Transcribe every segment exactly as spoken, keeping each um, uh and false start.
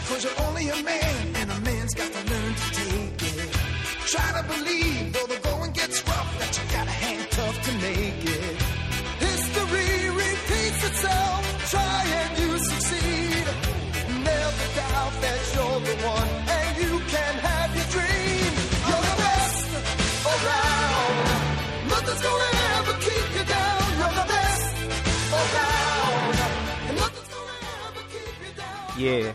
Cause you're only a man, and a man's got to learn to take it. Try to believe, though the going gets rough, that you gotta hang tough to make it. History repeats itself, try and you succeed. Never doubt that you're the one, and you can have your dream. You're the best around. Nothing's gonna ever keep you down. You're the best around. And nothing's gonna ever keep you down. Yeah.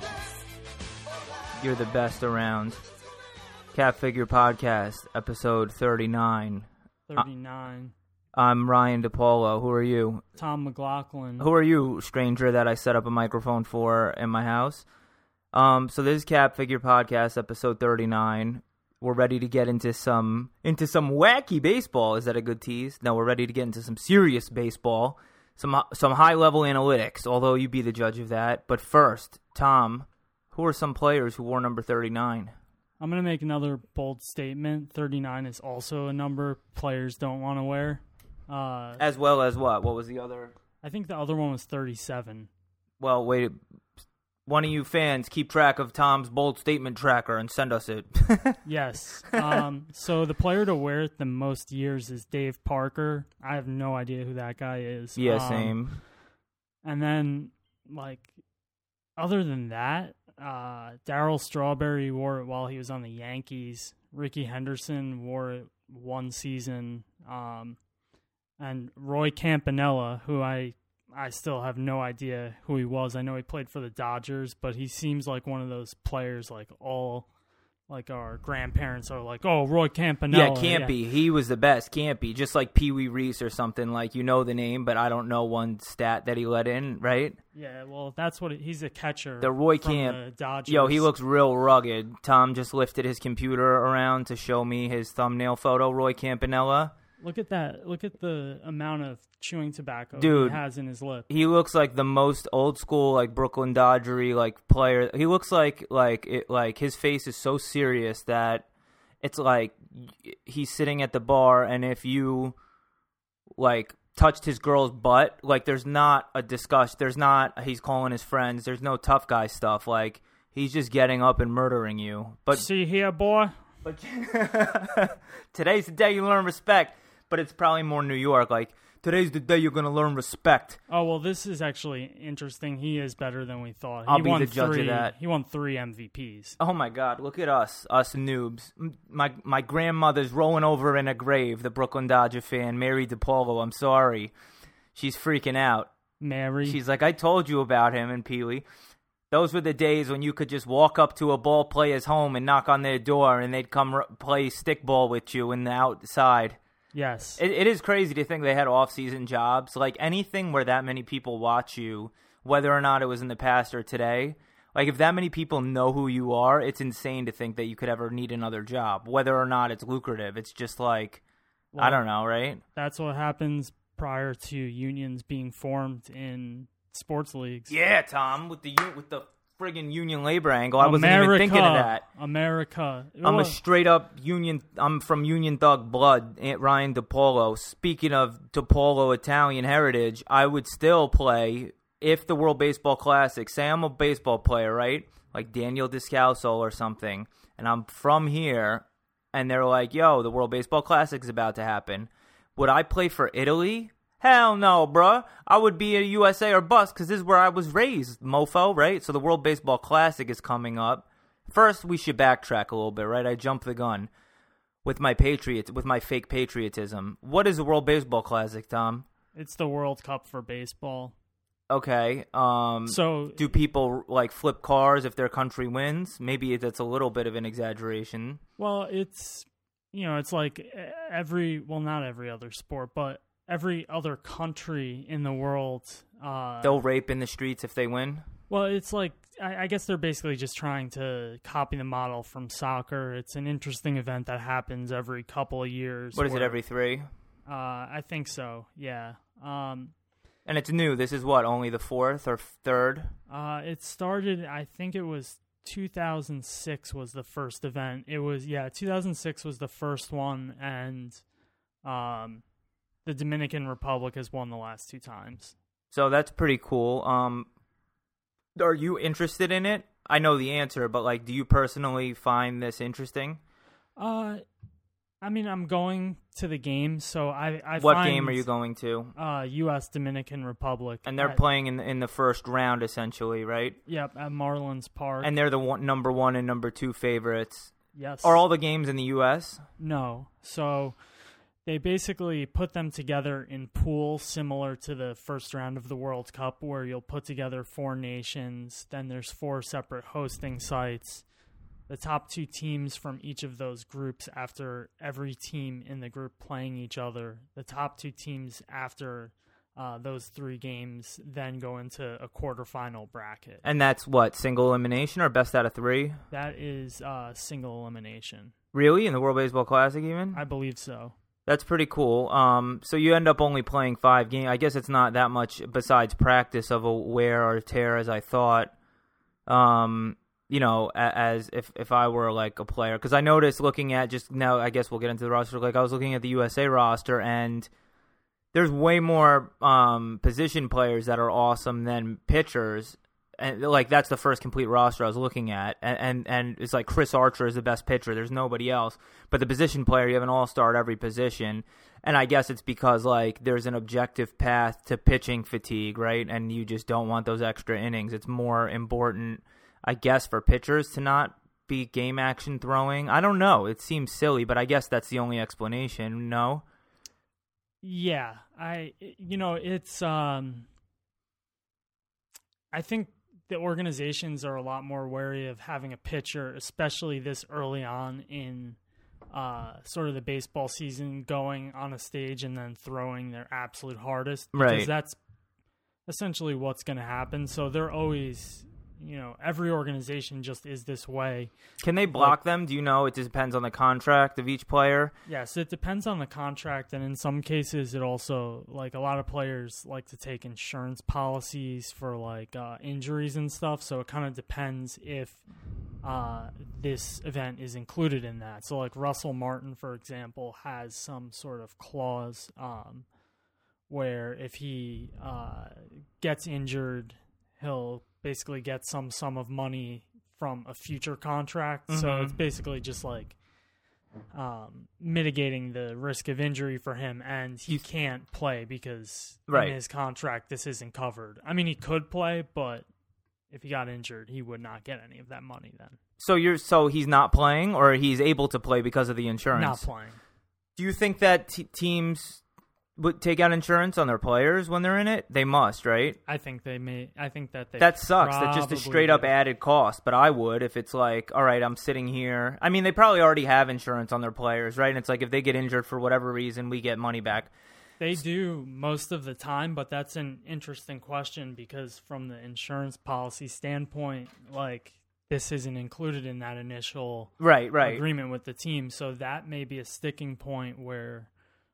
You're the best around. Cap Figure Podcast, episode thirty-nine. thirty-nine. I'm Ryan DePaulo. Who are you? Tom McLaughlin. Who are you, stranger that I set up a microphone for in my house? Um, so this is Cap Figure Podcast, episode thirty-nine. We're ready to get into some into some wacky baseball. Is that a good tease? No, we're ready to get into some serious baseball, some some high level analytics. Although you be the judge of that. But first, Tom, who are some players who wore number thirty-nine? I'm going to make another bold statement. thirty-nine is also a number players don't want to wear. Uh, As well as what? What was the other? I think the other one was thirty-seven. Well, wait. One of you fans, keep track of Tom's bold statement tracker and send us it. Yes. Um, so the player to wear it the most years is Dave Parker. I have no idea who that guy is. Yeah, um, same. And then, like, other than that, Uh, Darryl Strawberry wore it while he was on the Yankees. Ricky Henderson wore it one season. Um, and Roy Campanella, who I I still have no idea who he was. I know he played for the Dodgers, but he seems like one of those players like all like our grandparents are like, oh, Roy Campanella. Yeah, Campy. Yeah. He was the best. Campy. Just like Pee Wee Reese or something. Like, you know the name, but I don't know one stat that he let in, right? Yeah, well, that's what it, he's a catcher. The Roy from Camp. the Dodgers. Yo, he looks real rugged. Tom just lifted his computer around to show me his thumbnail photo, Roy Campanella. Look at that. Look at the amount of chewing tobacco Dude, he has in his lip. He looks like the most old school, like Brooklyn Dodgery, like player. He looks like like it, like his face is so serious that it's like he's sitting at the bar, and if you like touched his girl's butt, like there's not a discussion. There's not he's calling his friends. There's no tough guy stuff. Like he's just getting up and murdering you. But see here, boy. But today's the day you learn respect. But it's probably more New York, like, today's the day you're going to learn respect. Oh, well, this is actually interesting. He is better than we thought. I'll he be won the judge three, of that. He won three M V Ps. Oh, my God. Look at us, us noobs. My my grandmother's rolling over in a grave, the Brooklyn Dodger fan, Mary DePaulo. I'm sorry. She's freaking out. Mary? She's like, I told you about him and Pee Wee. Those were the days when you could just walk up to a ball player's home and knock on their door, and they'd come r- play stickball with you in the outside. Yes. It, it is crazy to think they had off-season jobs. Like, anything where that many people watch you, whether or not it was in the past or today, like, if that many people know who you are, it's insane to think that you could ever need another job, whether or not it's lucrative. It's just like, well, I don't know, right? That's what happens prior to unions being formed in sports leagues. Yeah, Tom, with the with the friggin' union labor angle. I wasn't America, even thinking of that. America. I'm a straight up union. I'm from Union Thug blood. Aunt Ryan DePaulo. Speaking of DePaulo Italian heritage, I would still play if the World Baseball Classic. Say I'm a baseball player, right? Like Daniel Descalso or something, and I'm from here, and they're like, "Yo, the World Baseball Classic is about to happen." Would I play for Italy? Hell no, bruh. I would be a U S A or bust because this is where I was raised, mofo, right? So the World Baseball Classic is coming up. First, we should backtrack a little bit, right? I jumped the gun with my patriot, with my fake patriotism. What is the World Baseball Classic, Tom? It's the World Cup for baseball. Okay. Um, so do people like flip cars if their country wins? Maybe that's a little bit of an exaggeration. Well, it's, you know, it's like every, well, not every other sport, but every other country in the world. Uh, They'll rape in the streets if they win? Well, it's like, I, I guess they're basically just trying to copy the model from soccer. It's an interesting event that happens every couple of years. What is where, it, every three? Uh, I think so, yeah. Um, and it's new. This is what, only the fourth or third? Uh, it started, I think it was two thousand six was the first event. It was, yeah, two thousand six was the first one, and um, the Dominican Republic has won the last two times. So that's pretty cool. Um, Are you interested in it? I know the answer, but like, do you personally find this interesting? Uh, I mean, I'm going to the game, so I. I what find, game are you going to? Uh, U S Dominican Republic, and they're at, playing in the, in the first round, essentially, right? Yep, at Marlins Park, and they're the one, number one and number two favorites. Yes. Are all the games in the U S? No. So they basically put them together in pools similar to the first round of the World Cup, where you'll put together four nations. Then there's four separate hosting sites. The top two teams from each of those groups, after every team in the group playing each other, the top two teams after uh, those three games then go into a quarterfinal bracket. And that's what, single elimination or best out of three? That is uh, single elimination. Really? In the World Baseball Classic even? I believe so. That's pretty cool. Um, so you end up only playing five games. I guess it's not that much besides practice of a wear or tear as I thought. Um, you know, as if, if I were like a player. Because I noticed looking at just now, I guess we'll get into the roster. Like I was looking at the U S A roster, and there's way more um, position players that are awesome than pitchers. And like that's the first complete roster I was looking at, and, and and it's like Chris Archer is the best pitcher. There's nobody else. But the position player, you have an all-star at every position, and I guess it's because like there's an objective path to pitching fatigue, right? And you just don't want those extra innings. It's more important, I guess, for pitchers to not be game action throwing. I don't know. It seems silly, but I guess that's the only explanation. No. Yeah, I you know it's um, I think. The organizations are a lot more wary of having a pitcher, especially this early on in uh, sort of the baseball season, going on a stage and then throwing their absolute hardest. Because right. that's essentially what's going to happen. So they're always, you know, every organization just is this way. Can they block like, them? Do you know? It just depends on the contract of each player. Yes, it depends on the contract. And in some cases, it also, like a lot of players like to take insurance policies for like uh, injuries and stuff. So it kind of depends if uh, this event is included in that. So like Russell Martin, for example, has some sort of clause um, where if he uh, gets injured, he'll basically get some sum of money from a future contract. Mm-hmm. So it's basically just like um, mitigating the risk of injury for him, and he can't play because right. in his contract this isn't covered. I mean, he could play, but if he got injured, he would not get any of that money then. So you're so he's not playing, or he's able to play because of the insurance? Not playing. Do you think that t- teams would take out insurance on their players when they're in it? They must, right? I think they may. I think that they. That sucks. That's just a straight up added cost. But I would if it's like, all right, I'm sitting here. I mean, they probably already have insurance on their players, right? And it's like if they get injured for whatever reason, we get money back. They do most of the time, but that's an interesting question because from the insurance policy standpoint, like this isn't included in that initial right, right. agreement with the team. So that may be a sticking point where.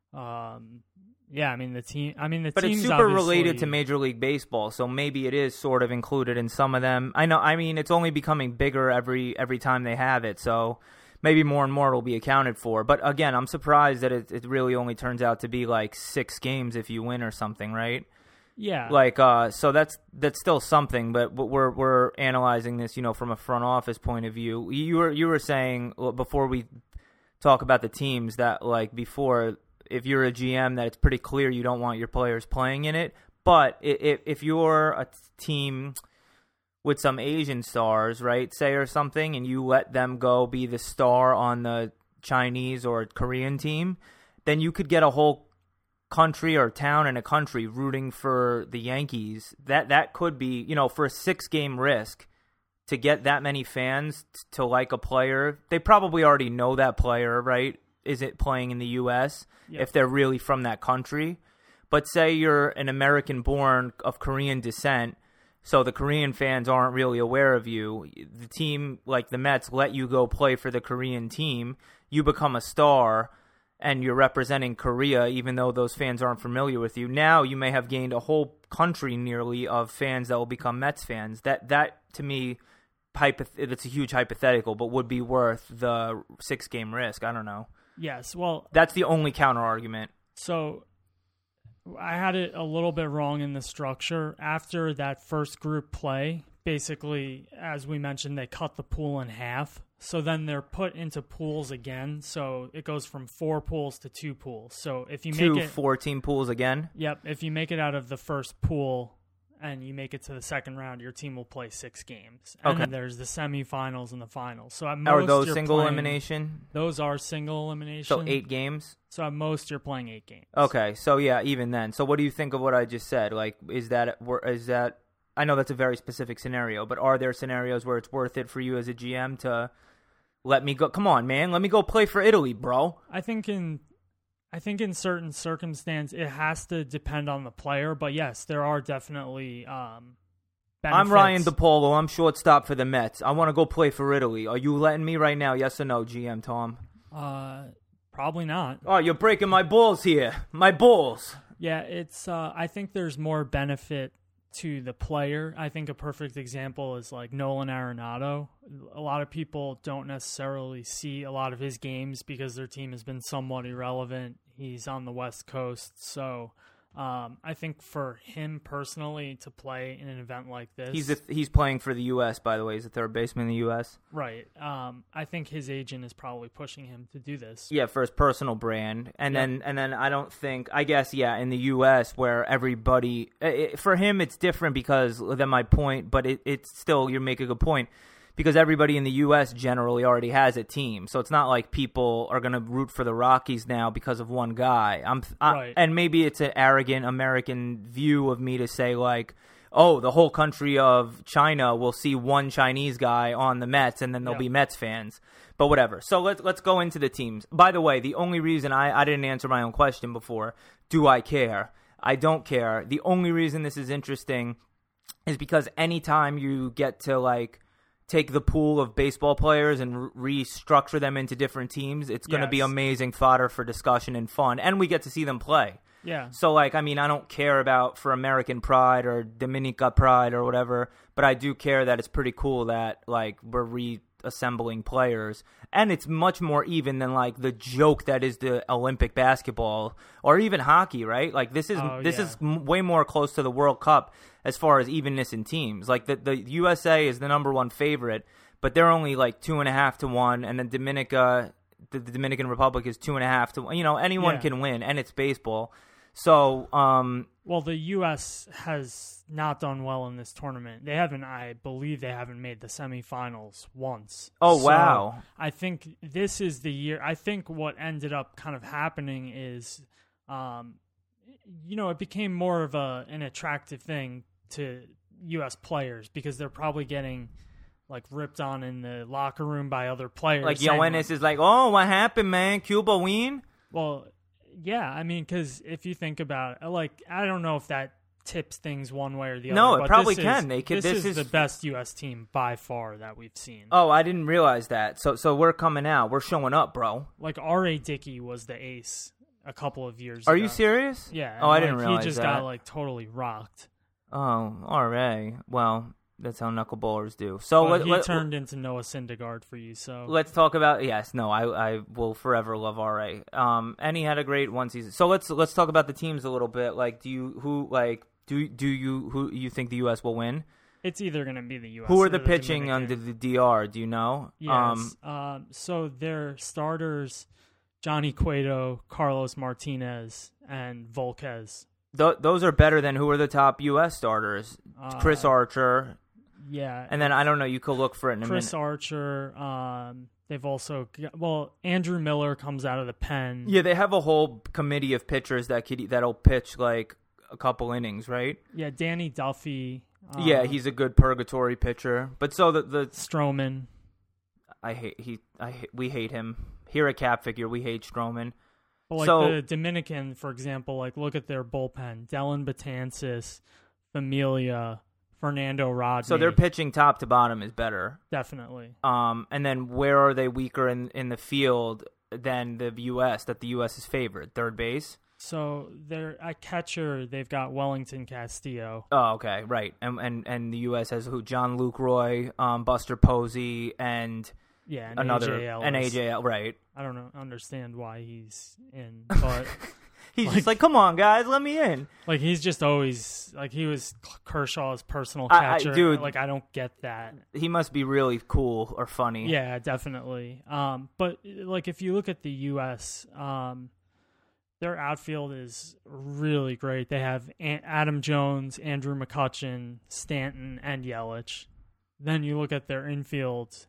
Um, yeah, I mean the team. I mean the but team's it's super obviously related to Major League Baseball, so maybe it is sort of included in some of them. I know. I mean, it's only becoming bigger every every time they have it, so maybe more and more will be accounted for. But again, I'm surprised that it it really only turns out to be like six games if you win or something, right? Yeah. Like, uh, so that's that's still something, but, but we're we're analyzing this, you know, from a front office point of view. You were you were saying before we talk about the teams that like before. If you're a G M, that it's pretty clear you don't want your players playing in it. But if if you're a team with some Asian stars, right, say or something, and you let them go be the star on the Chinese or Korean team, then you could get a whole country or town in a country rooting for the Yankees. That that could be, you know, for a six-game risk to get that many fans to like a player. They probably already know that player, right? Is it playing in the U S Yep. if they're really from that country? But say you're an American-born of Korean descent, so the Korean fans aren't really aware of you. The team, like the Mets, let you go play for the Korean team. You become a star, and you're representing Korea, even though those fans aren't familiar with you. Now you may have gained a whole country nearly of fans that will become Mets fans. That, that to me, hypoth- it's a huge hypothetical, but would be worth the six-game risk. I don't know. Yes, well... That's the only counter-argument. So, I had it a little bit wrong in the structure. After that first group play, basically, as we mentioned, they cut the pool in half. So then they're put into pools again. So it goes from four pools to two pools. So if you Two make it four-team pools again? Yep. If you make it out of the first pool and you make it to the second round, your team will play six games. And Okay. then there's the semifinals and the finals. So at most, Are those you're single playing- elimination? Those are single elimination. So eight games? So at most, you're playing eight games. Okay, so yeah, even then. So what do you think of what I just said? Like, is that is that? I know that's a very specific scenario, but are there scenarios where it's worth it for you as a G M to let me go? Come on, man, let me go play for Italy, bro. I think in, I think in certain circumstances, it has to depend on the player. But yes, there are definitely um, benefits. I'm Ryan DePaulo. I'm shortstop for the Mets. I want to go play for Italy. Are you letting me right now? Yes or no, G M Tom? Uh, probably not. Oh, you're breaking my balls here. My balls. Yeah, it's. Uh, I think there's more benefit to the player. I think a perfect example is like Nolan Arenado. A lot of people don't necessarily see a lot of his games because their team has been somewhat irrelevant. He's on the West Coast, so um, I think for him personally to play in an event like this, He's a, he's playing for the U S, by the way. He's a third baseman in the U S. right. Um, I think his agent is probably pushing him to do this. Yeah, for his personal brand, and Yeah. then and then I don't think I guess yeah in the U S where everybody it, for him it's different because then my point, but it, it's still you make a good point because everybody in the U S generally already has a team, so it's not like people are gonna root for the Rockies now because of one guy. I'm I, Right. and maybe it's an arrogant American view of me to say like, oh, the whole country of China will see one Chinese guy on the Mets, and then there'll Yeah. be Mets fans. But whatever. So let's let's go into the teams. By the way, the only reason I, I didn't answer my own question before, do I care? I don't care. The only reason this is interesting is because anytime you get to like take the pool of baseball players and re- restructure them into different teams, it's going to be Yes. amazing fodder for discussion and fun, and we get to see them play. Yeah. So, like, I mean, I don't care about for American pride or Dominica pride or whatever, but I do care that it's pretty cool that, like, we're reassembling players. And it's much more even than, like, the joke that is the Olympic basketball or even hockey, right? Like, this is Oh, this yeah. is m- way more close to the World Cup as far as evenness in teams. Like, the, the U S A is the number one favorite, but they're only, like, two and a half to one, and then Dominica... The, the Dominican Republic is two and a half to one. You know, anyone Yeah. can win, and it's baseball. So, um, Well, the U S has not done well in this tournament. They haven't, I believe they haven't made the semifinals once. Oh, So wow. I think this is the year. I think what ended up kind of happening is, um, you know, it became more of a an attractive thing to U S players because they're probably getting like ripped on in the locker room by other players. like saying, Yoenis is like, oh, what happened, man? Cuba win? Well, yeah, I mean, because if you think about it, like, I don't know if that tips things one way or the No, other. it but probably this can. Is, They could- This, this is, is- the best U S team by far that we've seen. Oh, I didn't realize that. So, so we're coming out. We're showing up, bro. Like R A Dickey was the ace a couple of years Are ago. you serious? Yeah. Oh, I and, didn't like, realize He just that. got like totally rocked. Oh, R A. Well, that's how knuckleballers do. So But let, he let, turned into Noah Syndergaard for you. So let's talk about yes. No, I, I will forever love R A. Um, and he had a great one season. So let's let's talk about the teams a little bit. Like, do you who like do do you who you think the U S will win? it's either going to be the U S. Who or are the pitching Dominican. under the D R? Do you know? Yes. Um, Um, so their starters, Johnny Cueto, Carlos Martinez, and Volquez. th- those are better than who are the top U S starters? Chris Uh, Archer, Yeah. and then I don't know. You could look for it in a Chris minute. Archer. Um, they've also got, well, Andrew Miller comes out of the pen. Yeah, they have a whole committee of pitchers that could that'll pitch like a couple innings, right? Yeah, Danny Duffy. Uh, yeah, he's a good purgatory pitcher. But so the the Stroman. I hate he I hate, we hate him here at Cap Figure. We hate Stroman. But like So- the Dominican, for example, like look at their bullpen: Dellin Betances, Familia, Fernando Rodney. So their pitching top to bottom is better. definitely. Um, and then where are they weaker in in the field than the U S? That the U S is favored third base. So they're at catcher. They've got Wellington Castillo. Oh, okay, right. And and and the U S has who? John Luke Roy, um, Buster Posey, and Yeah, and another A J Ellis. and A J L. Right. I don't know, understand why he's in, but He's Like- just like, come on, guys, let me in. Like he's just always like he was Kershaw's personal I- I- catcher. dude. Like I don't get that. He must be really cool or funny. Yeah, definitely. Um, but like if you look at the U S, um, their outfield is really great. They have A- Adam Jones, Andrew McCutchen, Stanton, and Yelich. Then you look at their infield: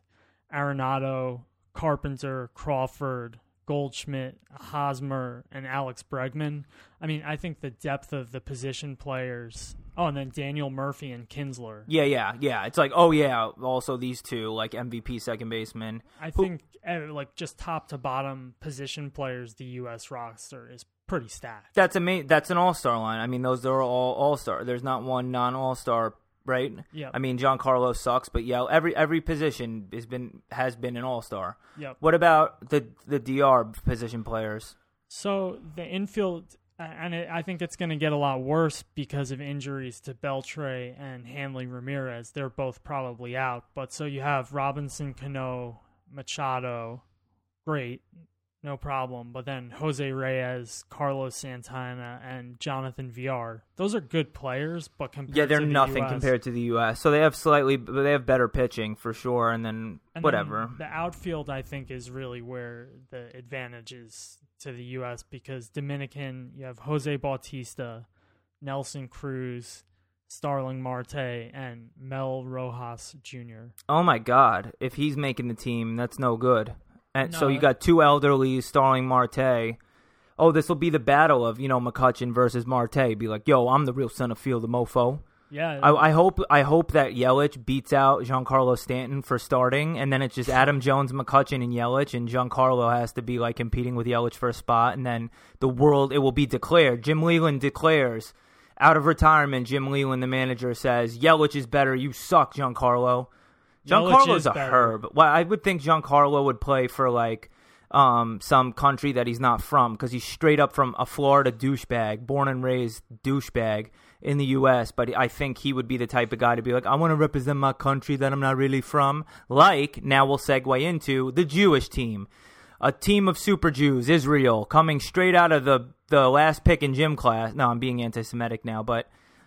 Arenado, Carpenter, Crawford, Goldschmidt, Hosmer, and Alex Bregman. I mean, I think the depth of the position players. Oh, and then Daniel Murphy and Kinsler. Yeah, yeah, yeah. It's like, oh, yeah, also these two, like M V P second baseman. I think, uh, like, just top to bottom position players, the U S roster is pretty stacked. That's ama- That's an all-star line. I mean, those are all all-star. There's not one non-all-star, right? Yep. I mean, Giancarlo sucks, but yeah, every every position has been has been an all-star. Yep. What about the the D R position players? So the infield, and it, I think it's going to get a lot worse because of injuries to Beltre and Hanley Ramirez. They're both probably out. But so you have Robinson, Cano, Machado, great, no problem. But then Jose Reyes, Carlos Santana, and Jonathan Villar. Those are good players, but compared Yeah, they're to the nothing U S, compared to the U S. So they have slightly, but they have better pitching for sure, and then and whatever. then the outfield, I think, is really where the advantage is to the U S because Dominican, you have Jose Bautista, Nelson Cruz, Starling Marte, and Mel Rojas Junior Oh my God! If he's making the team, that's no good. And so No. you got two elderlies, Starling Marte. Oh, this will be the battle of, you know, McCutchen versus Marte. Be like, yo, I'm the real center field, the mofo. Yeah, I, I hope I hope that Yelich beats out Giancarlo Stanton for starting, and then it's just Adam Jones, McCutchen, and Yelich, and Giancarlo has to be like competing with Yelich for a spot, and then the world, it will be declared. Jim Leland declares, out of retirement, Jim Leland, the manager, says, Yelich is better, you suck, Giancarlo. Yelich Giancarlo's is a better. herb. Well, I would think Giancarlo would play for like um, some country that he's not from, because he's straight up from a Florida douchebag, born and raised douchebag in the U S, but I think he would be the type of guy to be like, I want to represent my country that I'm not really from. Like, now we'll segue into the Jewish team. A team of super Jews, Israel, coming straight out of the, the last pick in gym class. No, I'm being anti-Semitic now, but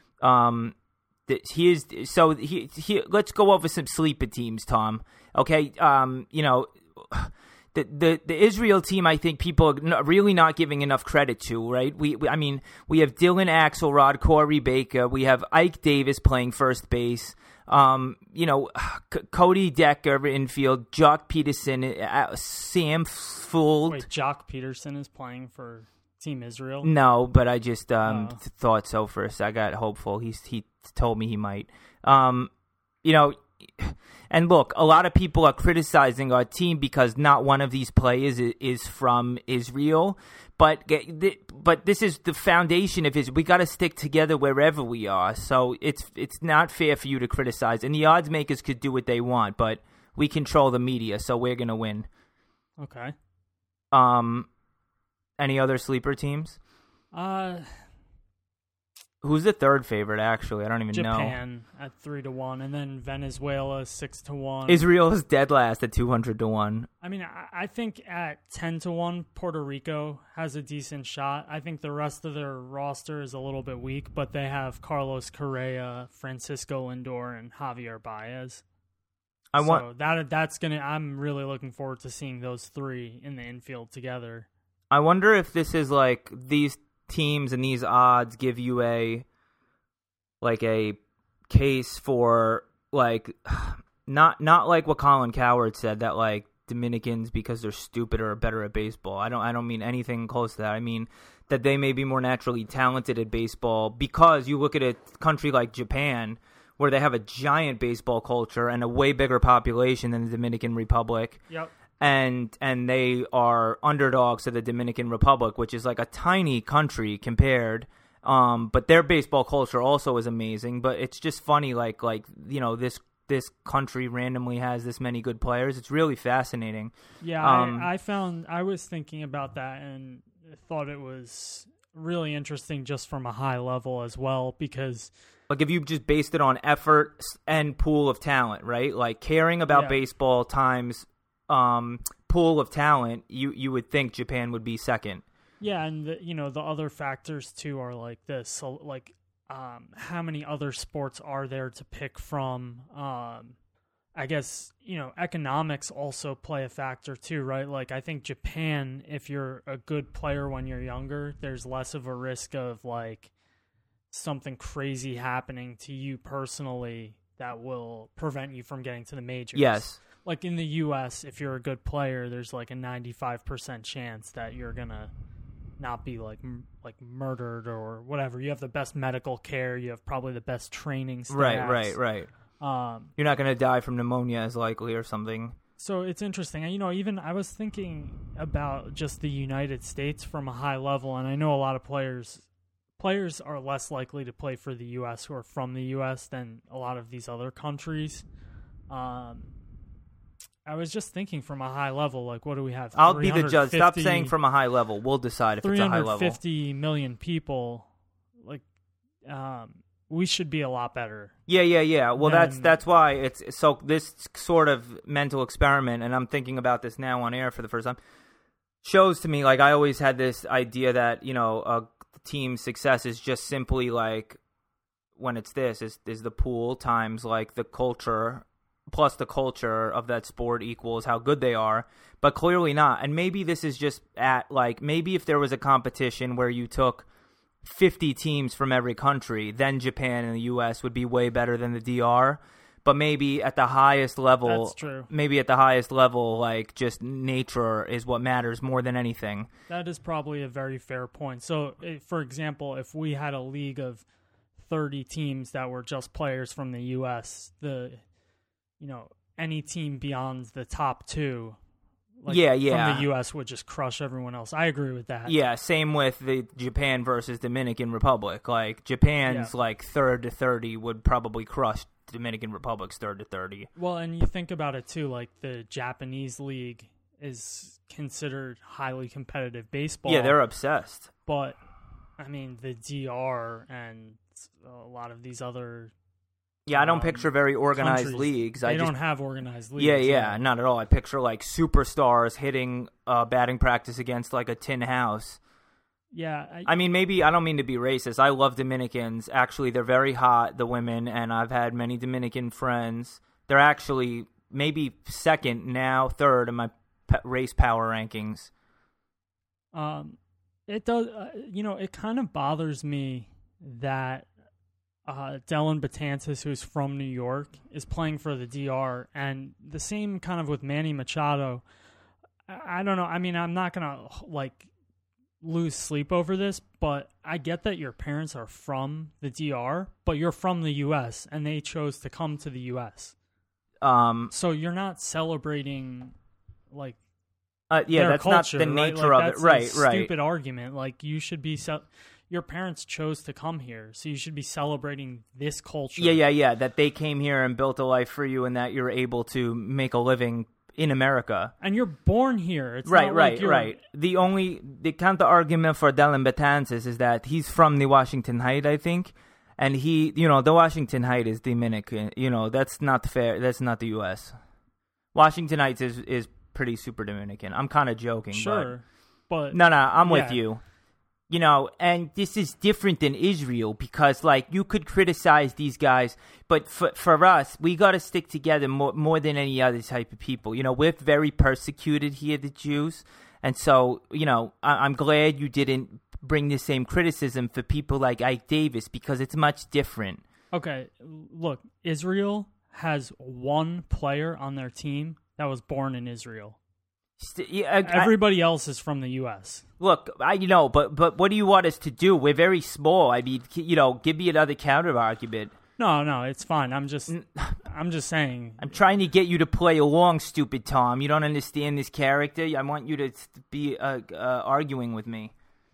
um, th- he is, so he, he, let's go over some sleeper teams, Tom. Okay, um, you know, The, the the Israel team, I think people are not, really not giving enough credit to, right? We, we I mean, we have Dylan Axelrod, Corey Baker, we have Ike Davis playing first base, um, you know, C- Cody Decker infield, Jock Peterson, uh, Sam Fuld. Wait, Jock Peterson is playing for Team Israel? No, but I just um, Oh. th- thought so first. I got hopeful. He's he told me he might. Um, you know. And look, a lot of people are criticizing our team because not one of these players is, is from Israel. But but this is the foundation of his. We got to stick together wherever we are. So it's it's not fair for you to criticize. And the odds makers could do what they want, but we control the media, so we're gonna win. Okay. Um, any other sleeper teams? Uh, Who's the third favorite? Actually, I don't even know. Japan at three to one, and then Venezuela six to one. Israel is dead last at two hundred to one. I mean, I, I think at ten to one, Puerto Rico has a decent shot. I think the rest of their roster is a little bit weak, but they have Carlos Correa, Francisco Lindor, and Javier Baez. I so want. that that's gonna. I'm really looking forward to seeing those three in the infield together. I wonder if this is like these teams and these odds give you a like a case for like not not like what Colin Cowherd said that like Dominicans because they're stupid or better at baseball. I don't I don't mean anything close to that. I mean that they may be more naturally talented at baseball because you look at a country like Japan where they have a giant baseball culture and a way bigger population than the Dominican Republic. Yep. And and they are underdogs to the Dominican Republic, which is like a tiny country compared. Um, but their baseball culture also is amazing. But it's just funny, like like you know this this country randomly has this many good players. It's really fascinating. Yeah, Um, I, I found I was thinking about that and thought it was really interesting just from a high level as well because Like if you just based it on effort and pool of talent, right? Like caring about Yeah. baseball times um, pool of talent, you you would think Japan would be second. Yeah, and the, you know the other factors too are like this, so like um, how many other sports are there to pick from? Um, I guess you know economics also play a factor too, right? Like I think Japan, if you're a good player when you're younger, there's less of a risk of like something crazy happening to you personally that will prevent you from getting to the majors. Yes. Like in the U S, if you're a good player, there's like a ninety-five percent chance that you're gonna not be like m- like murdered or whatever. You have the best medical care. You have probably the best training staff. Right, right, right. Um, You're not going to die from pneumonia as likely or something. so it's interesting. And, you know, even I was thinking about just the United States from a high level, and I know a lot of players players are less likely to play for the U S who are from the U S than a lot of these other countries. Um, I was just thinking from a high level, like, what do we have? I'll be the judge. Stop saying from a high level. We'll decide if it's a high level. three hundred fifty million people, like, um, we should be a lot better. Yeah, yeah, yeah. Well, Then- that's that's why it's so this sort of mental experiment, and I'm thinking about this now on air for the first time, shows to me, like, I always had this idea that, you know, a team's success is just simply like, when it's this, is is the pool times, like, the culture, plus the culture of that sport equals how good they are, but clearly not. And maybe this is just at, like, maybe if there was a competition where you took fifty teams from every country, then Japan and the U S would be way better than the D R. But maybe at the highest level, That's true. maybe at the highest level, like, just nature is what matters more than anything. That is probably a very fair point. So, eh, for example, if we had a league of thirty teams that were just players from the U S, the you know any team beyond the top two, like, Yeah, yeah. from the U S would just crush everyone else. I agree with that. Yeah, same with the Japan versus Dominican Republic. Like, Japan's, Yeah. like, third to thirty would probably crush Dominican Republic's third to thirty. Well, and you think about it too, like the Japanese league is considered highly competitive baseball. Yeah, they're obsessed. But I mean, the D R and a lot of these other Yeah, I don't um, picture very organized countries, leagues. They I just don't have organized leagues. Yeah, yeah, not at all. I picture, like, superstars hitting uh, batting practice against, like, a tin house. Yeah. I, I mean, maybe, I don't mean to be racist. I love Dominicans. Actually, they're very hot, the women, and I've had many Dominican friends. They're actually maybe second now, third in my pe- race power rankings. um, it does, uh, you know, it kind of bothers me that uh, Dellin Betances, who's from New York, is playing for the D R, and the same kind of with Manny Machado. I, I don't know. I mean, I'm not going to, like, lose sleep over this, but I get that your parents are from the D R, but you're from the U S, and they chose to come to the U S. Um, So you're not celebrating, like, uh, yeah, their that's culture, not the right? nature Like, of that's it. Right, a right. Stupid argument. Like, you should be... Ce- your parents chose to come here, so you should be celebrating this culture. Yeah, yeah, yeah, that they came here and built a life for you and that you're able to make a living in America. And you're born here. It's Right, not right, like you're, right. The only the counter argument for Dellin Betances is that he's from the Washington Heights, I think, and he, you know, the Washington Heights is Dominican. You know, that's not fair. That's not the U S. Washington Heights is is pretty super Dominican. I'm kind of joking, Sure, but... but no, no, I'm with yeah. you. You know, and this is different than Israel because, like, you could criticize these guys, but for for us, we got to stick together more more than any other type of people. You know, we're very persecuted here, the Jews, and so, you know, I, I'm glad you didn't bring the same criticism for people like Ike Davis because it's much different. Okay, look, Israel has one player on their team that was born in Israel. St- yeah, I- I- Everybody else is from the U S. Look, I you know, but but what do you want us to do? We're very small. I mean, you know, give me another counter argument. No, no, it's fine. I'm just, I'm just saying. I'm trying to get you to play along, stupid Tom. You don't understand this character. I want you to be uh, uh, arguing with me.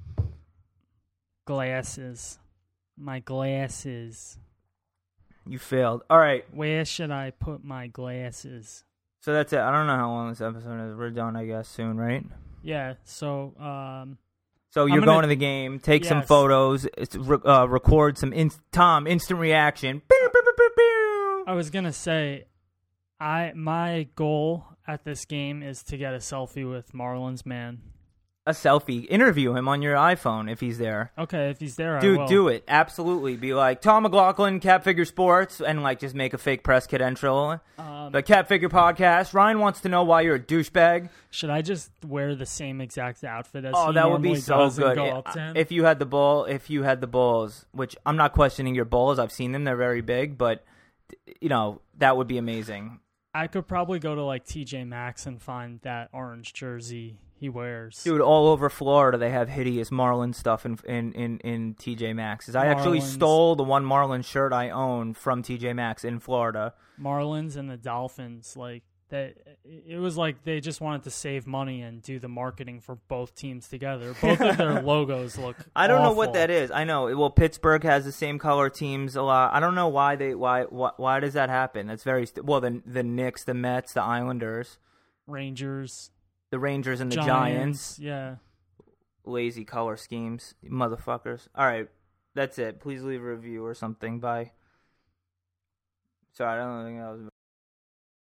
Glasses, my glasses. You failed. All right, Where should I put my glasses? so that's it. I don't know how long this episode is. We're done, I guess, soon, right? Yeah. So, um, So you're gonna- going to the game. Take some Yes. photos. It's, uh, record some in- Tom instant reaction. I was gonna say, I my goal at this game is to get a selfie with Marlins man. a selfie. Interview him on your iPhone if he's there. Okay, if he's there, I Dude, will. do it. Absolutely. Be like, Tom McLaughlin, Cap Figure Sports, and like just make a fake press kit intro. Um, the Cap Figure Podcast. Ryan wants to know why you're a douchebag. Should I just wear the same exact outfit as Oh, he that would be normally so does and good. go Yeah, up to him? If you had the ball, if you had the balls, which I'm not questioning your balls. I've seen them. They're very big, but you know, that would be amazing. I could probably go to like T J Maxx and find that orange jersey he wears. Dude, all over Florida, they have hideous Marlin stuff in in, in, in T J Maxx's. I actually Marlins. stole the one Marlin shirt I own from T J Maxx in Florida. Marlins and the Dolphins, like that, it was like they just wanted to save money and do the marketing for both teams together. Both of their logos look. I don't know awful. what that is. I know. Well, Pittsburgh has the same color teams a lot. I don't know why they why why, why does that happen? That's very st- well. The the Knicks, the Mets, the Islanders, Rangers, the Rangers, and the Giants. Giants. Yeah. Lazy color schemes, motherfuckers. All right, that's it. Please leave a review or something. Bye. Sorry, I don't think that was.